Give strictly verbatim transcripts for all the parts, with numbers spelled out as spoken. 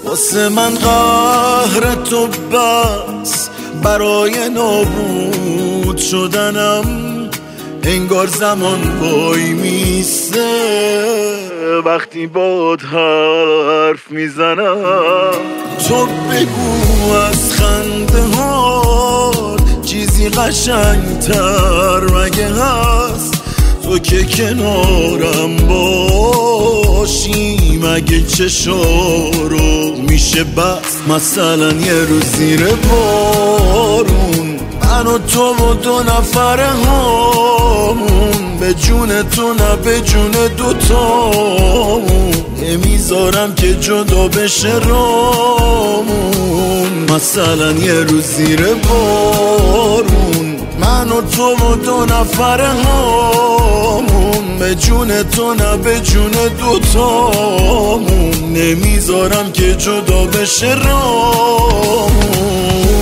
واسه من قهر تو بس برای نابود شدنم انگار زمان وای میسته وقتی باد حرف میزنم. تو بگو از خنده ها چیزی قشنگتر مگه هست؟ تو که کنارم باشی مگه چشارو میشه بس؟ مثلا یه روز زیر بارون من و تو و دو نفر همون به جون تو نه به جون دوتامون نمیذارم که جدا بشه رامون. مثلا یه روز زیر بارون من و تو و دو نفر همون به جون تو نه به جون دوتامون نمیذارم که جدا بشه رامون.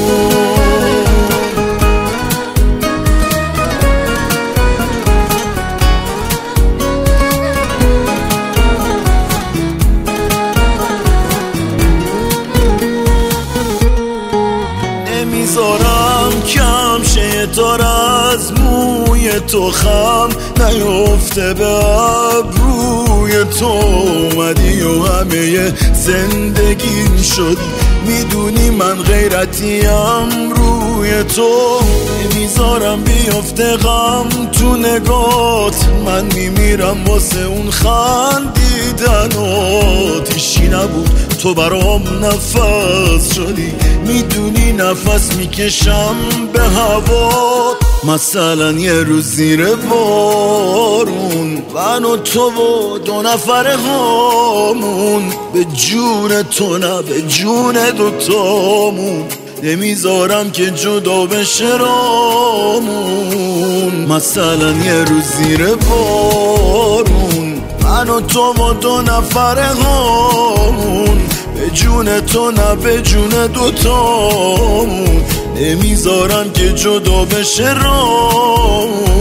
نمیذارم کم شه تار از موی تو خم نیفته به ابروی تو اومدی و همه زندگیم شد میدونی من غیرتیم روی تو. نمیذارم بیفته غم تو نگات من میمیرم واسه اون خندیدنات. هیچی نبود تو برام نفس شدی میدونی نفس میکشم به هوا. مثلا یه روز زیر بارون من و تو و دو نفر همون به جون تو نه به جون دوتامون نمیذارم که جدا بشه رامون. مثلا یه روز زیر بارون من و تو و دو نفر همون به جون تو نه به جون دوتامون نمیذارم که جدا بشه رامون.